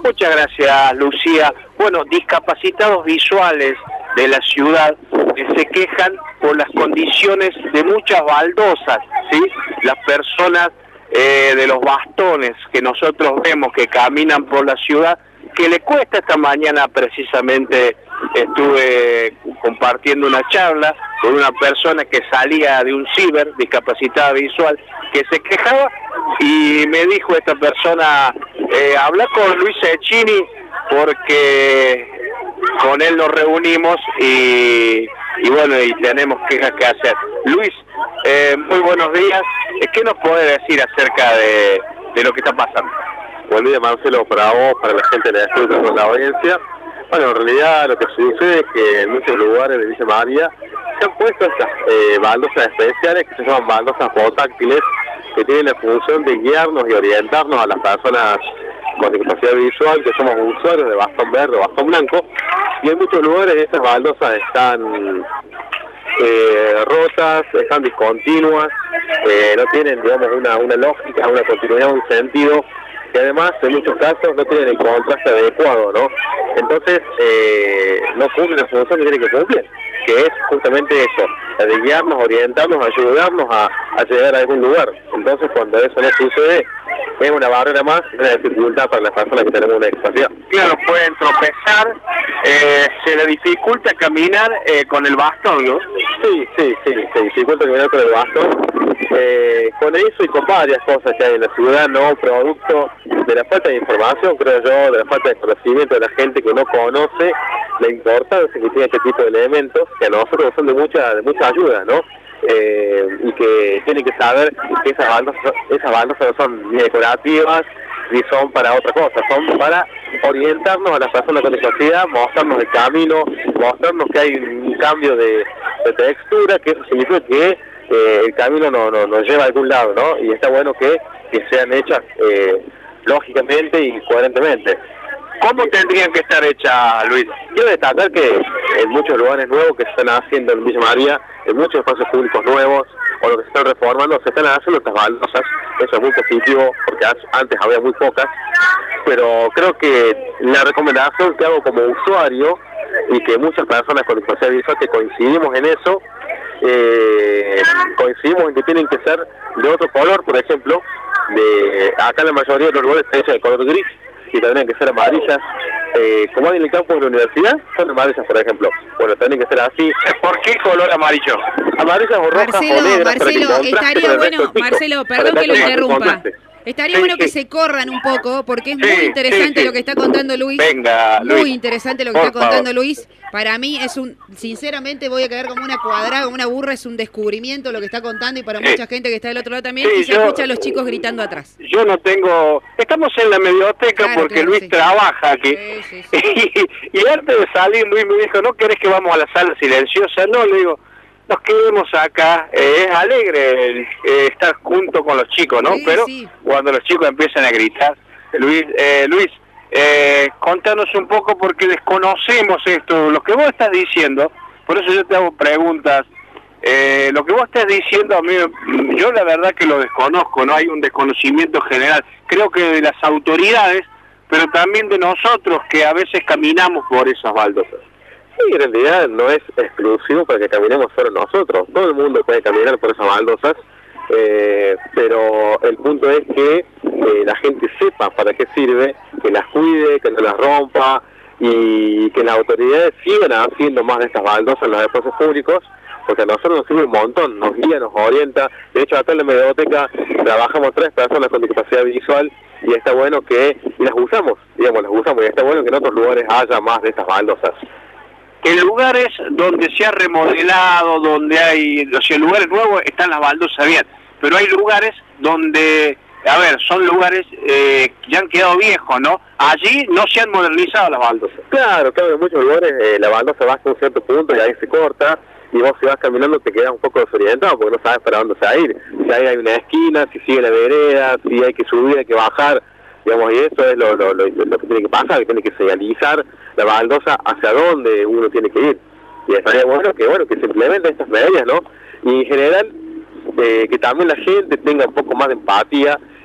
Muchas gracias, Lucía. Bueno, discapacitados visuales de la ciudad que se quejan por las condiciones de muchas baldosas, ¿sí? Las personas de los bastones que nosotros vemos que caminan por la ciudad, que le cuesta. Esta mañana precisamente estuve compartiendo una charla con una persona que salía de un ciber, discapacitada visual, que se quejaba, y me dijo esta persona, habla con Luis Cecchini porque con él nos reunimos y bueno, y tenemos quejas que hacer. Luis, muy buenos días. ¿Qué nos puede decir acerca de lo que está pasando? Buen día, Marcelo, para vos, para la gente de la escuela, con la audiencia. Bueno, en realidad lo que sucede es que en muchos lugares de Villa María se han puesto estas baldosas especiales que se llaman baldosas portátiles, que tienen la función de guiarnos y orientarnos a las personas con discapacidad visual, que somos usuarios de bastón verde o bastón blanco, y en muchos lugares estas baldosas están rotas, están discontinuas, no tienen, digamos, una lógica, una continuidad, un sentido, que además en muchos casos no tienen el contraste adecuado, ¿no? Entonces no cumple la función que tiene que cumplir, que es justamente eso, la de guiarnos, orientarnos, ayudarnos a llegar a algún lugar. Entonces cuando eso no sucede, es una barrera más, una dificultad para las personas que tenemos una discapacidad. Claro, pueden tropezar, se le dificulta caminar con el bastón, ¿no? Sí, se dificulta caminar con el bastón. Con eso y con varias cosas que hay en la ciudad, no producto de la falta de información, creo yo, de la falta de conocimiento de la gente que no conoce la importancia que tiene este tipo de elementos, que a nosotros son de mucha ayuda, ¿no? Y que tienen que saber que esas baldosas no son ni decorativas ni son para otra cosa, son para orientarnos a las personas con discapacidad, mostrarnos el camino, mostrarnos que hay un cambio de textura, que eso significa que el camino nos lleva a algún lado, ¿no? Y está bueno que sean hechas lógicamente y coherentemente. ¿Cómo tendrían que estar hechas, Luis? Quiero destacar que en muchos lugares nuevos que se están haciendo en Villa María, en muchos espacios públicos nuevos, o lo que se están reformando, se están haciendo estas baldosas. Eso es muy positivo, porque antes había muy pocas, pero creo que la recomendación que hago como usuario, y que muchas personas con discapacidad visual que coincidimos en eso, coincidimos en que tienen que ser de otro color, por ejemplo, acá la mayoría de los lugares está hecha de color gris, y tendrían que ser amarillas, como hay en el campus de la universidad, son amarillas, por ejemplo. Bueno, tendrían que ser así. ¿Por qué color amarillo? Amarillas o rojas o negras. Marcelo, estaría bueno, Marcelo, perdón que lo interrumpa. Estaría bueno que se corran un poco, porque es muy interesante lo que está contando Luis. Venga, Luis. Muy interesante lo que está contando Luis. Para mí es sinceramente voy a quedar como una cuadrada, como una burra, es un descubrimiento lo que está contando, y para mucha gente que está del otro lado también, y se escucha a los chicos gritando atrás. Yo no tengo... Estamos en la medioteca, claro, porque Luis trabaja aquí. Y antes de salir, Luis me dijo, ¿no querés que vamos a la sala silenciosa? No, le digo, nos quedemos acá. Es alegre estar junto con los chicos, ¿no? Pero cuando los chicos empiezan a gritar, Luis, contanos un poco, porque desconocemos esto, lo que vos estás diciendo. Por eso yo te hago preguntas. Lo que vos estás diciendo, a mí, yo la verdad que lo desconozco, no hay un desconocimiento general, creo que de las autoridades, pero también de nosotros que a veces caminamos por esas baldosas. Sí, en realidad no es exclusivo para que caminemos solo nosotros, todo el mundo puede caminar por esas baldosas, pero el punto es que la gente sepa para qué sirve, que las cuide, que no las rompa, y que las autoridades sigan haciendo más de estas baldosas en los espacios públicos, porque a nosotros nos sirve un montón, nos guía, nos orienta. De hecho, acá en la medioteca trabajamos 3 personas con discapacidad visual, y está bueno que las usamos, y está bueno que en otros lugares haya más de estas baldosas. En lugares donde se ha remodelado, donde hay, o sea, lugares nuevos, están las baldosas bien, pero hay lugares donde, a ver, son lugares que ya han quedado viejos, ¿no? Allí no se han modernizado las baldosas. Claro, en muchos lugares la baldosa va hasta un cierto punto y ahí se corta, y vos si vas caminando te quedas un poco desorientado porque no sabes para dónde se va a ir. Si ahí hay una esquina, si sigue la vereda, si hay que subir, hay que bajar, digamos, y eso es lo que tiene que pasar, que tiene que señalizar la baldosa hacia dónde uno tiene que ir. Y estaría bueno que se implementen estas medidas, ¿no? Y en general, que también la gente tenga un poco más de empatía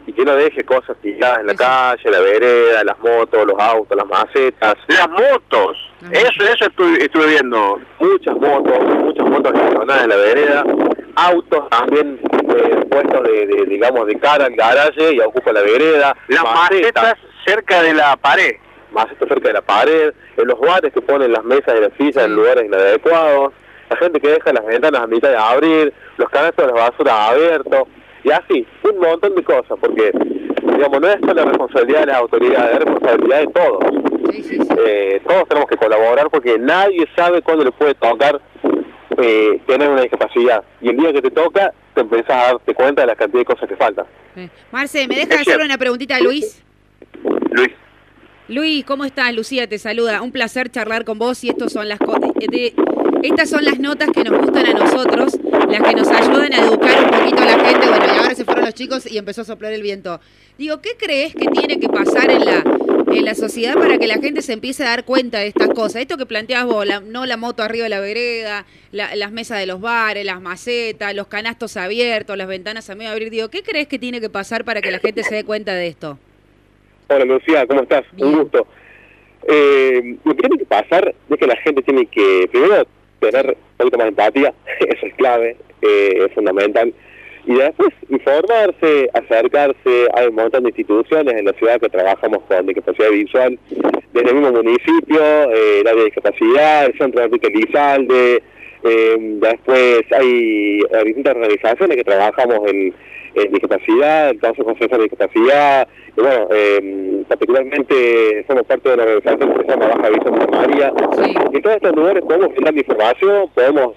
y que no deje cosas tiradas en la calle, la vereda, las motos, los autos, las macetas. Las motos, eso estuve viendo. Muchas motos estacionadas en la vereda, autos también puestos digamos, de cara al garaje y ocupa la vereda. Las macetas cerca de la pared. Macetas cerca de la pared, en los bares que ponen las mesas y las sillas en lugares inadecuados, la gente que deja las ventanas a mitad de abrir, los canastos de la basura abiertos, y así, un montón de cosas, porque, digamos, no es solo la responsabilidad de las autoridades, es responsabilidad de todos. Todos tenemos que colaborar porque nadie sabe cuándo le puede tocar tener una discapacidad, y el día que te toca, te empezás a darte cuenta de la cantidad de cosas que faltan. Marce, ¿me dejas hacerle una preguntita a Luis? Luis, ¿cómo estás? Lucía te saluda. Un placer charlar con vos y estas son las notas que nos gustan a nosotros, las que nos ayudan a educar un poquito a la gente. Bueno, y ahora se fueron los chicos y empezó a soplar el viento. Digo, ¿qué crees que tiene que pasar en la sociedad para que la gente se empiece a dar cuenta de estas cosas? Esto que planteabas vos, no la moto arriba de la vereda, las mesas de los bares, las macetas, los canastos abiertos, las ventanas a medio abrir. Digo, ¿qué crees que tiene que pasar para que la gente se dé cuenta de esto? Hola Lucía, ¿cómo estás? Bien. Un gusto. Lo que tiene que pasar es que la gente tiene que, primero, tener un poquito más de empatía, eso es clave, es fundamental, y después informarse, acercarse. Hay un montón de instituciones en la ciudad que trabajamos con discapacidad visual, desde el mismo municipio, el área de discapacidad, el Centro de Enrique Lizalde, después hay distintas organizaciones que trabajamos en discapacidad, el Consejo Asesor de Discapacidad, y bueno, particularmente somos parte de una organización que se llama Baja Visión de María. En todos estos lugares podemos brindar información, podemos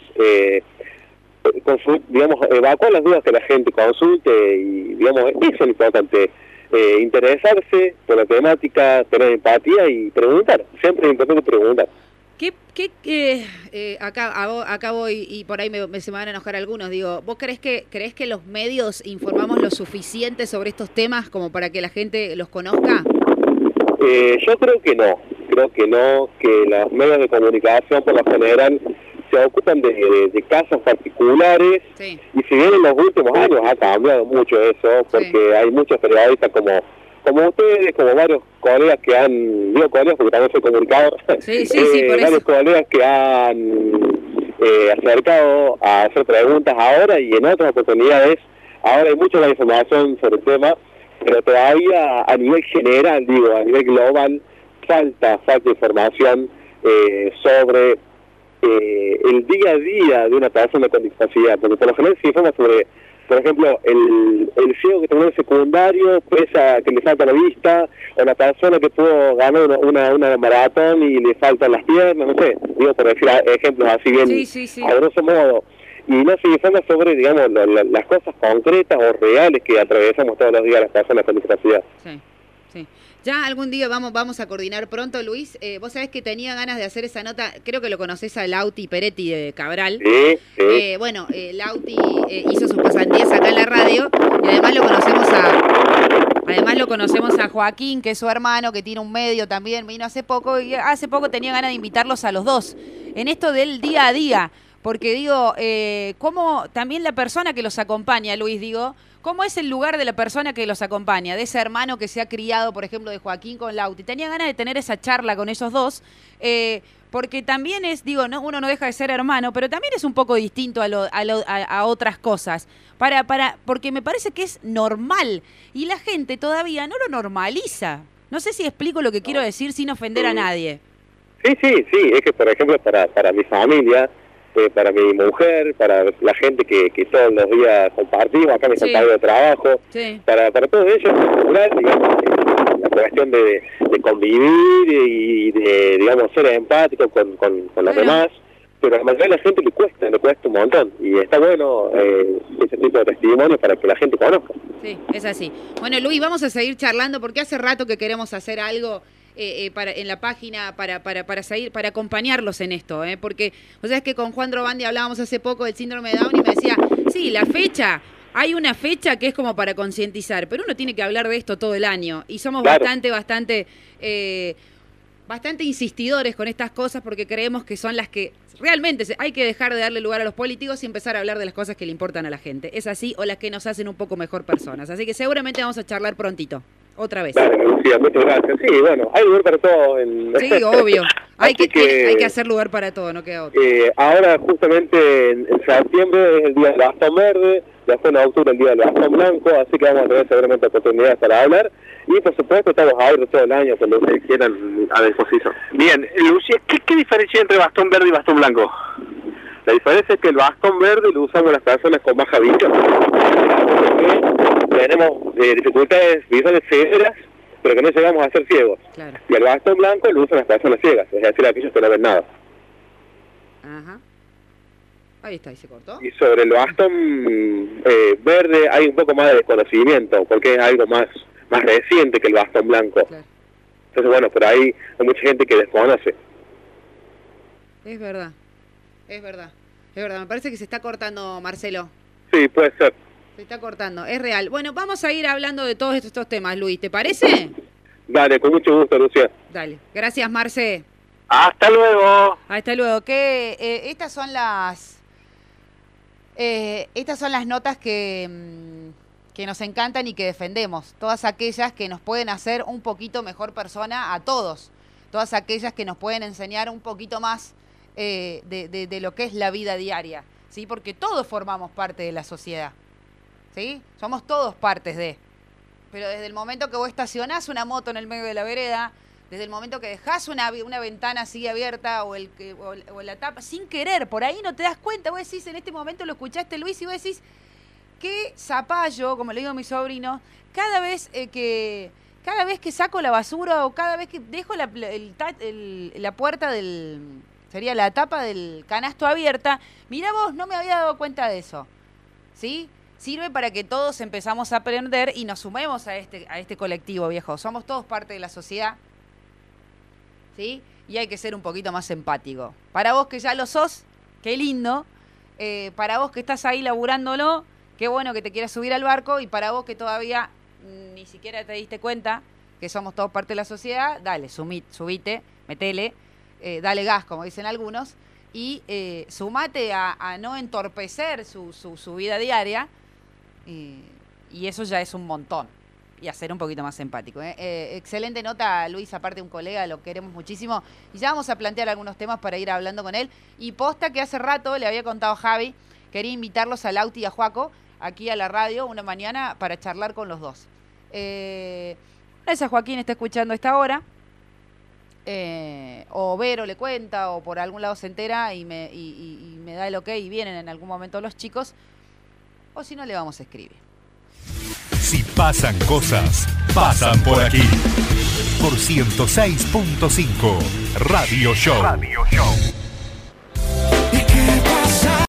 digamos, evacuar las dudas que la gente consulte, y digamos, eso es lo importante, interesarse por la temática, tener empatía y preguntar. Siempre es importante preguntar. Acá voy y por ahí se me van a enojar algunos. Digo, ¿vos crees que los medios informamos lo suficiente sobre estos temas como para que la gente los conozca? Yo creo que no, que los medios de comunicación por lo general se ocupan de casos particulares, y si bien en los últimos años ha cambiado mucho eso, porque hay muchos periodistas como ustedes, como varios colegas que han, digo colegas porque también soy comunicador, por varios eso. Colegas que han acercado a hacer preguntas ahora y en otras oportunidades. Ahora hay mucha más información sobre el tema, pero todavía a nivel general, digo, a nivel global, falta información sobre el día a día de una persona con discapacidad, porque por lo general se informa sobre, por ejemplo, el ciego que terminó el secundario, pesa que le falta la vista, o la persona que pudo ganar una maratón y le faltan las piernas, no sé, digo, por decir ejemplos así bien, a grosso modo. Y no se informa sobre, digamos, las cosas concretas o reales que atravesamos todos los días las personas con discapacidad. Sí. Ya algún día vamos a coordinar pronto, Luis. Vos sabés que tenía ganas de hacer esa nota, creo que lo conocés a Lauti Peretti de Cabral. Sí. Bueno, Lauti hizo sus pasantías acá en la radio, y además lo conocemos a Joaquín, que es su hermano, que tiene un medio también, vino hace poco, y hace poco tenía ganas de invitarlos a los dos en esto del día a día, porque digo, cómo también la persona que los acompaña, Luis, digo, ¿cómo es el lugar de la persona que los acompaña? De ese hermano que se ha criado, por ejemplo, de Joaquín con Lauti. Tenía ganas de tener esa charla con esos dos, porque también es, digo, no, uno no deja de ser hermano, pero también es un poco distinto a otras cosas. Porque me parece que es normal, y la gente todavía no lo normaliza. No sé si explico lo que quiero decir sin ofender a nadie. Sí, es que, por ejemplo, para mi familia, para mi mujer, para la gente que todos los días compartimos, acá me compañero de trabajo, para todos ellos, digamos, la cuestión de convivir y de, digamos, ser empático con los demás, pero a la mayoría de la gente le cuesta un montón, y está bueno ese tipo de testimonios para que la gente conozca. Sí, es así. Bueno, Luis, vamos a seguir charlando porque hace rato que queremos hacer algo en la página para acompañarlos en esto, porque vos sabés que con Juan Drobandi hablábamos hace poco del síndrome de Down y me decía, sí, la fecha, hay una fecha que es como para concientizar, pero uno tiene que hablar de esto todo el año, y somos bastante bastante insistidores con estas cosas porque creemos que son las que realmente hay que dejar de darle lugar a los políticos y empezar a hablar de las cosas que le importan a la gente. Es así, o las que nos hacen un poco mejor personas. Así que seguramente vamos a charlar prontito, otra vez. Dale, Lucía, muchas gracias. Sí, bueno, hay lugar para todo. Sí, obvio. hay que hacer lugar para todo, no queda otro. Ahora, justamente en septiembre es el Día del Bastón Verde, después en octubre el Día del Bastón Blanco, así que vamos a tener seguramente oportunidades para hablar. Y por supuesto estamos abiertos todo el año con lo que quieran a disposición. Bien, Lucía, ¿qué diferencia hay entre bastón verde y bastón blanco? La diferencia es que el bastón verde lo usamos las personas con baja visión. Tenemos dificultades visuales severas, pero que no llegamos a ser ciegos. Claro. Y el bastón blanco lo usan las personas ciegas, es decir, aquellos que no ven nada. Ajá. Ahí está, ahí se cortó. Y sobre el bastón verde hay un poco más de desconocimiento, porque es algo más reciente que el bastón blanco. Claro. Entonces, bueno, por ahí hay mucha gente que desconoce. Es verdad, es verdad. Es verdad, me parece que se está cortando, Marcelo. Sí, puede ser. Se está cortando, es real. Bueno, vamos a ir hablando de todos estos temas, Luis, ¿te parece? Dale, con mucho gusto, Lucía. Dale, gracias, Marce. Hasta luego. Hasta luego. Estas son las notas que nos encantan y que defendemos. Todas aquellas que nos pueden hacer un poquito mejor persona a todos. Todas aquellas que nos pueden enseñar un poquito más de lo que es la vida diaria, ¿sí? Porque todos formamos parte de la sociedad, ¿sí? Somos todos partes de. Pero desde el momento que vos estacionás una moto en el medio de la vereda, desde el momento que dejás una ventana así abierta o la tapa, sin querer, por ahí no te das cuenta, vos decís, en este momento lo escuchaste, Luis, y vos decís, qué zapallo, como le digo a mi sobrino, cada vez que saco la basura o cada vez que dejo la puerta sería la tapa del canasto abierta, mirá vos, no me había dado cuenta de eso, ¿sí? Sirve para que todos empezamos a aprender y nos sumemos a este colectivo, viejo. Somos todos parte de la sociedad, ¿sí? Y hay que ser un poquito más empático. Para vos que ya lo sos, qué lindo. Para vos que estás ahí laburándolo, qué bueno que te quieras subir al barco. Y para vos que todavía ni siquiera te diste cuenta que somos todos parte de la sociedad, dale, subite, metele, dale gas, como dicen algunos, y sumate a no entorpecer su vida diaria. Y eso ya es un montón. Y a ser un poquito más empático. Excelente nota, Luis, aparte un colega, lo queremos muchísimo. Y ya vamos a plantear algunos temas para ir hablando con él. Y posta que hace rato le había contado a Javi, quería invitarlos a Lauti y a Juaco, aquí a la radio, una mañana, para charlar con los dos. Esa Joaquín está escuchando a esta hora. O Vero le cuenta, o por algún lado se entera y me da el ok y vienen en algún momento los chicos. O si no, le vamos a escribir. Si pasan cosas, pasan por aquí. Por 106.5 Radio Show.